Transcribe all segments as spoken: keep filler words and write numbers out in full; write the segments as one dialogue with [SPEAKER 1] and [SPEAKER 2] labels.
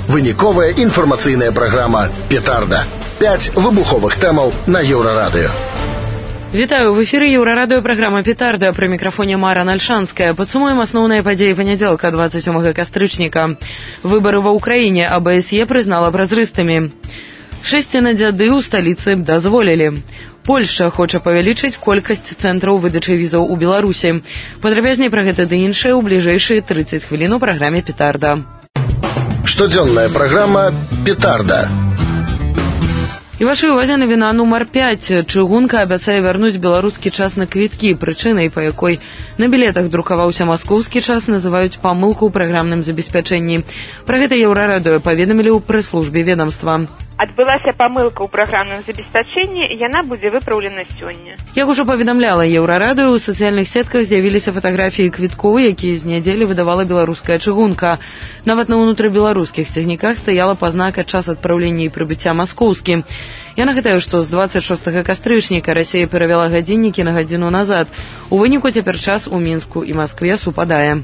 [SPEAKER 1] Выніковая інфармацыйная праграма «Петарда». Пяць выбуховых тэмаў на Еўрарадыё.
[SPEAKER 2] Вітаю, в эфіры Еўрарадыё праграма «Петарда», пры мікрафоне Мара Нальшанская. Падсумуем асноўныя падзеі панядзелка двадцать сёмага кастрычніка. Выбары ва ўкраіне АБСЕ прызнала празрыстымі. Шэсці на дзяды ў сталіцы дазволілі. Польшча хоча павялічыць колькасць цэнтраў выдачы візаў у Беларусі. Падрабязней пра гэта ды іншае ў бліжэйшыя тридцать хвілін у праграме «Петарда».
[SPEAKER 1] Штодзённая праграма «Петарда».
[SPEAKER 2] І вашай увазе навіна нумар пяць. Чыгунка абяцае вярнуць беларускі час на квіткі. Прычынай, па якой на білетах друкаваўся маскоўскі час, называюць памылку ў праграмным забеспячэнні. Пра гэта Еўрарадыё паведамілі ў прэс-службе ведамства.
[SPEAKER 3] Адбылася памылка ў праграмным забеспячэнні, яна будзе выпраўлена сёння.
[SPEAKER 2] Як ужо паведамляла Еўрарадыё, у сацыяльных сетках з'явіліся фатаграфіі квіткоў, якія з нядзелі выдавала беларуская чыгунка. Нават на ўнутрыбеларускіх цягніках стаяла пазнака час адпраўлення і прыбыцця маскоўскі. Я нагадаю, што з двадцать шостага кастрычніка Расія перавяла гадзіннікі на гадзіну назад. У выніку цяпер час у Мінску і Маскве супадае.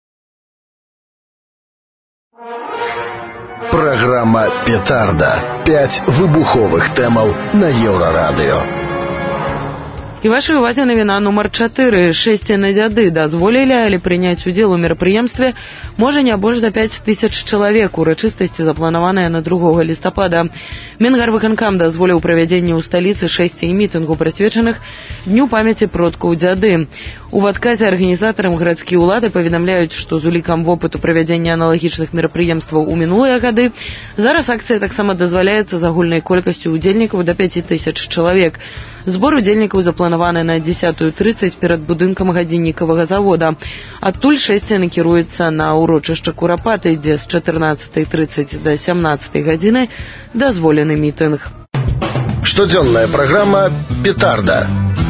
[SPEAKER 1] Праграма «Петарда». Пяць выбуховых тэмаў на Еўрарадыё.
[SPEAKER 2] І вашай увазе навіна нумар чатыры. Шэсці на дзяды дазволілі, але прыняць удзел у мерапрыемстве можа не больш за пяць тысяч чалавек. Урачыстасці запланаваныя на другога лістапада. Мінгарвыканкам дазволіў правядзенне ў сталіцы шэсцей мітынгу, прысвечаных Дню памяці продкаў дзяды. У адказе арганізатарам гарадскія ўлады паведамляюць, што з улікам вопыту правядзення аналагічных мерапрыемстваў у мінулыя гады зараз акцыя таксама дазваляецца з агульнай колькасцю удзельнікаў да пяці тысяч чалавек. Збор удзельнікаў запланаваны на дзесятую трыццаць перад будынкам гадзіннікавага завода. Адтуль шэсці накіруецца на ўрочышча Курапаты, дзе з чатырнаццатай трыццаць да сямнаццатай гадзіны дазволены мітынг.
[SPEAKER 1] Штодзённая праграма «Петарда».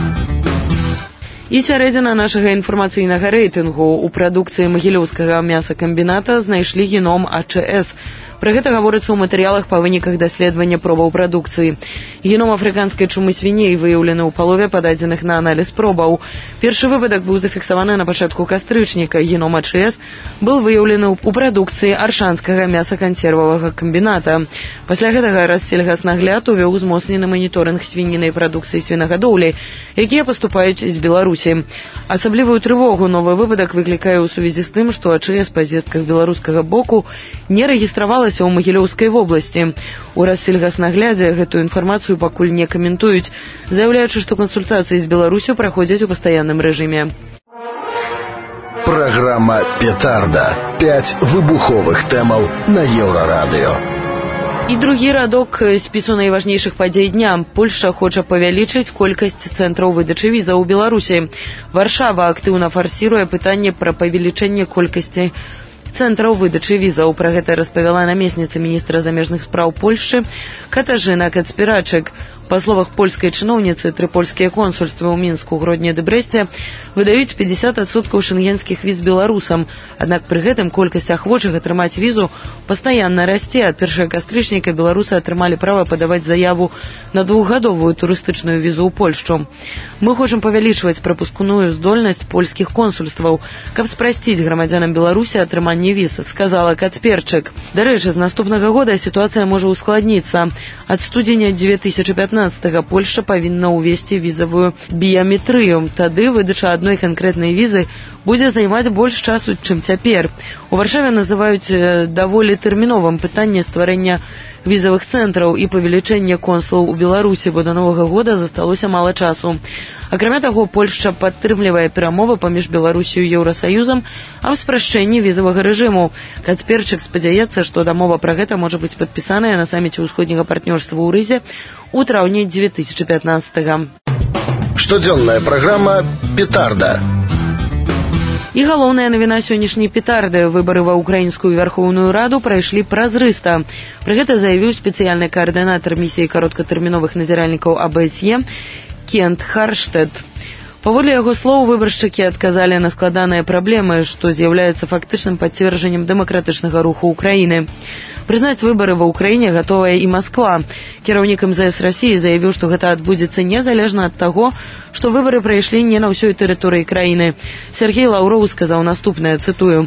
[SPEAKER 2] І сярэдзіна нашага інфармацыйнага рэйтынгу. У прадукцыі магілёўскага мясакамбіната знайшлі геном А Ч С. Пра гэта гаворыцца ў матэрыялах па выніках даследавання пробаў прадукцыі. Геном афрыканскай чумы свіней выяўлены ў палове пададзеных на аналіз пробаў. Першы выпадак быў зафіксаваны на пачатку кастрычніка. Геном А Ч С быў выяўлены ў прадукцыі аршанскага мясакансервавага камбіната. Пасля гэтага Рассельгаснагляд увёў узмоцнены маніторынг свінінай прадукцыі свінагадоўлі, якія паступаюць з Беларусі. Асаблівую трывогу новы выпадак выклікае ў сувязі з тым, што А Ч С па звестках беларускага боку не рэгістравалася у Магілёўскай вобласці. У Рассельгаснаглядзе гэтую інфармацыю пакуль не каментуюць, заяўляючы, што кансультацыі з Беларусю праходзяць у пастаянным рэжыме.
[SPEAKER 1] Праграма «Петарда». Пяць выбуховых тэмаў на Еўрарадыё.
[SPEAKER 2] І другі радок спісу найважнейшых падзей дня. Польшча хоча павялічыць колькасць цэнтраў выдачы візаў у Беларусі. Варшава актыўна фарсіруе пытанне пра павелічэнне колькасці цэнтраў выдачы візаў. Пра гэта распавяла намесніца міністра замежных спраў Польшчы Катажына Кацпірачык. Па словах польскай чыноўніцы, тры польскія консульствы ў Мінску, Гродні ды Брэсце выдаюць пятьдесят адсоткаў шэнгенскіх віз беларусам. Аднак пры гэтым колькасць ахвочых атрымаць візу пастаянна расце. Ад першага кастрычніка беларусы атрымалі права падаваць заяву на двухгадовую турыстычную візу ў Польшчу. Мы хочам павялічваць прапускную здольнасць польскіх консульстваў, каб спрасціць грамадзянам Беларусі атрыманне віз, сказала Кацперчык. Дарэчы, з наступнага года сітуацыя можа ускладніцца. Ад студзеня две тысячы пятнадцатага Польшча павінна ўвесці візавую біяметрыю. Тады выдача адной канкрэтнай візы будзе займаць больш часу, чым цяпер. У Варшаве называюць даволі тэрміновым пытанне стварэння візавых цэнтраў і павелічэння консулаў у Беларусі, бо да новага года засталося мала часу. Акрамя таго, Польшча падтрымлівае перамовы паміж Беларусію і Еўрасаюзам аб спрашчэнні візавага рэжыму. Кацперчык спадзяецца, што дамова пра гэта можа быць падпісаная на саміце ўсходняга партнёрства ў Рызе у траўні две тысячи пятнадцатага.
[SPEAKER 1] Штодзённая праграма «Петарда».
[SPEAKER 2] І галоўная навіна сённяшняй петарды. Выбары ва ўкраінскую Верхоўную Раду прайшлі празрыста. Пры гэта заявіў спецыяльны каардынатар місіі кароткатэрміновых назіральнікаў АБСЕ Кент Харштэд. Паводле яго слоў, выбаршчыкі адказалі на складаныя праблемы, што з'яўляецца фактычным пацверджаннем дэмакратычнага руху ўкраіны. Прызнаць выбары ва ўкраіне гатовая і Масква. Кіраўнік эм зэ эс Расіі заявіў, што гэта адбудзецца незалежна ад таго, што выбары прайшлі не на ўсёй тэрыторыі краіны. Сергей Лаўроў сказаў наступнае, цытую: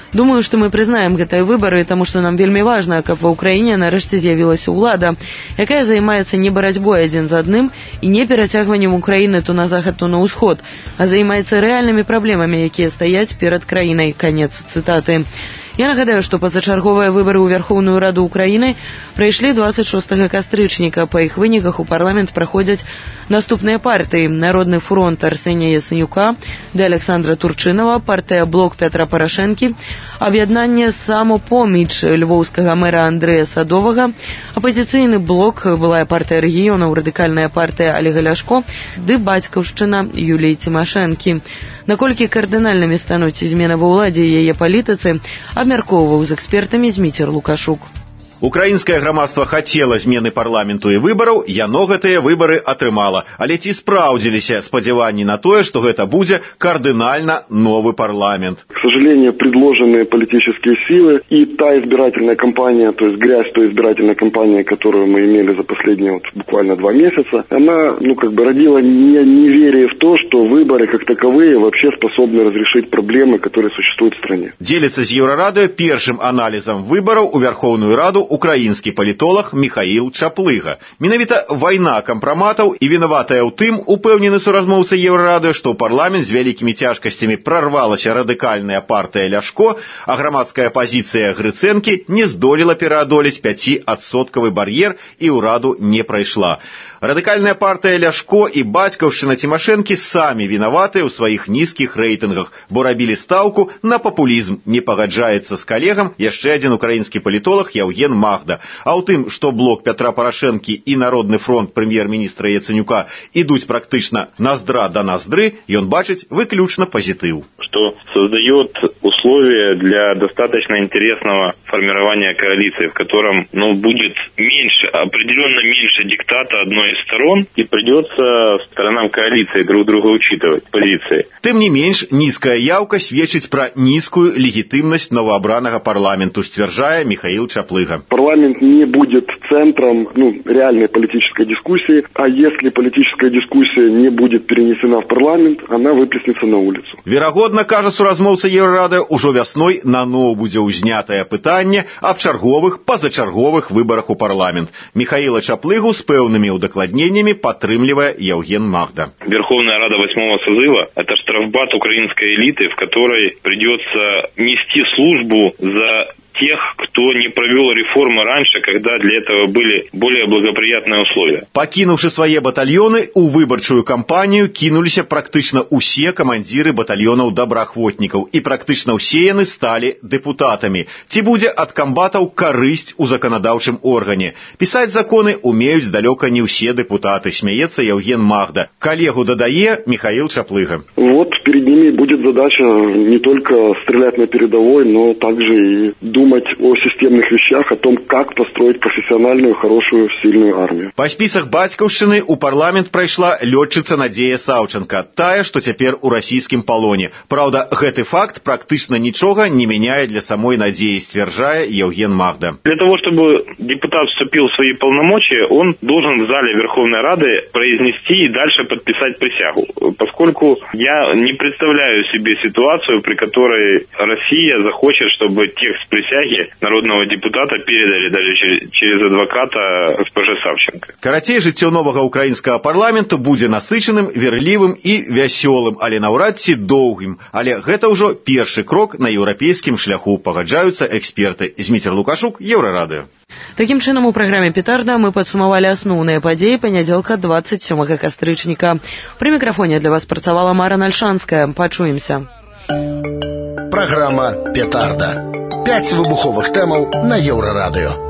[SPEAKER 2] Думаю, што мы прызнаем гэтыя выбары, таму што нам вельмі важна, каб ва ўкраіне нарэшце з'явілася ўлада, якая займаецца не барацьбой адзін з адным і не перацягваннем Украіны то на захад, то на ўсход, а займаецца рэальнымі праблемамі, якія стаяць перад краінай. Канец цытаты. Я нагадаю, што пазачарговыя выбары ў Верхоўную Раду Украіны прайшлі двадцать шостага кастрычніка. Па іх выніках у парламент праходзяць наступныя партыі: Народны фронт Арсенія Яценюка, ды Александра Турчынова, партыя Блок Пятра Парашэнкі, аб'яднанне Самопоміч львоўскага мэра Андрэя Садовага, апазіцыйны блок, былая партыя рэгіёнаў, радыкальная партыя Олега Ляшко, ды бацькаўшчына Юліі Цімашэнкі. Наколькі кардынальнымі стануць змены ва ўладзе і яе палітыцы, абмяркоўваў з экспертамі Зміцер Лукашук.
[SPEAKER 4] Украінскае грамадства хацела змены парламенту і выбараў, яно гэтыя выбары атрымала. Але ці спраўдзіліся спадзяванні на тое, што гэта будзе кардынальна новы парламент?
[SPEAKER 5] К сожалению, предложенные политические силы и та избирательная кампания, то есть грязь той избирательной кампании, которую мы имели за последние вот буквально два месяца, она, ну, как бы родила не, неверие в то, что выборы как таковые вообще способны разрешить проблемы, которые существуют в стране.
[SPEAKER 4] Делится з Еўрарадыё першым аналізам выбараў у Верхоўную Раду украінскі палітолог Міхаіл Чаплыга. Менавіта вайна кампраматаў і вінаватая ў тым, упэўнены суразмоўца Еўрарадыё, што ў парламент з вялікімі цяжкасцямі прарвалася радыкальная партыя Ляшко, а грамадская пазіцыя Грыцэнкі не здолела пераадолець пяціадсоткавы бар'ер і ў Раду не прайшла. Радыкальная партыя Ляшко і бацькаўшчына Цімашэнкі самі вінаватыя ў сваіх нізкіх рэйтынгах, бо рабілі стаўку на папулізм. Не пагаджаецца з калегам яшчэ адзін украінскі палітолог Яўген Магда. А ў тым, што блок Пятра Парашэнкі і Народны фронт прэм'ер-міністра Яценюка ідуць практычна наздра да наздры, ён бачыць выключна пазітыў.
[SPEAKER 6] Что создает условия для достаточно интересного формирования коалиции, в котором, ну, будет меньше, определенно меньше диктата одной из сторон, и придется сторонам коалиции друг друга учитывать позиции.
[SPEAKER 4] Тым не менш, нізкая яўка сведчыць пра нізкую легітымнасць новоабранага парламенту, сцвярджае Михаил Чаплыга.
[SPEAKER 5] Парламент не будет центром, ну, реальной политической дискуссии, а если политическая дискуссия не будет перенесена в парламент, она выплеснется на улицу.
[SPEAKER 4] Верагодна, кажа суразмоўца Еўрарадыё, ужо вясной наноў будзе ўзнятае пытанне аб чарговых, пазачарговых выбарах у парламент. Михаила Чаплыгу з пэўнымі удакладненнямі падтрымлівае Яўген Магда.
[SPEAKER 6] Верховная Рада восьмого созыва – это штрафбат украинской элиты, в которой придется нести службу за тех, кто не провел реформы раньше, когда для этого были более благоприятные условия.
[SPEAKER 4] Пакінуўшы свае батальёны, у выбарчую кампанію кінуліся практычна ўсе камандзіры батальёнаў добраахвотнікаў, і практычна ўсе яны сталі дэпутатамі. Ці будзе ад камбатаў карысць у заканадаўчым органе? Пісаць законы умеюць далёка не ўсе дэпутаты, смяецца Яўген Магда. Калегу дадае Михаил Чаплыга.
[SPEAKER 5] Вот перед ними будет задача не только стрелять на передовой, но также и думать думать о системных вещах, о том, как построить профессиональную, хорошую, сильную армию.
[SPEAKER 4] Па спісах бацькаўшчыны у парламент прайшла лётчыца Надзея Саўчанка, тая, што цяпер у расійскім палоне. Праўда, гэты факт практычна нічога не мяняе для самой Надзеі, сцвярджае Яўген Магда.
[SPEAKER 6] Для того, чтобы депутат вступил в свои полномочия, он должен в зале Верховной Рады произнести и дальше подписать присягу. Поскольку я не представляю себе ситуацию, при которой Россия захочет, чтобы текст присяги народного депутата передали даже через, через адвоката госпожи Савченко.
[SPEAKER 4] Карацей, жыццё новага украінскага парламенту будзе насычаным, верлівым і вясёлым, але наўрад ці доўгім. Але гэта ўжо першы крок на еўрапейскім шляху, пагаджаюцца эксперты. Зміцер Лукашук, Еўрарадыё.
[SPEAKER 2] Такім чынам, у праграме «Петарда» мы падсумавалі асноўныя падзеі панядзелка двадцать сёмага кастрычніка. Пры мікрафоне для вас працавала Мара Нальшанская. Пачуемся.
[SPEAKER 1] Праграма «Петарда». Пяць выбуховых тэмаў на Еўрарадыё.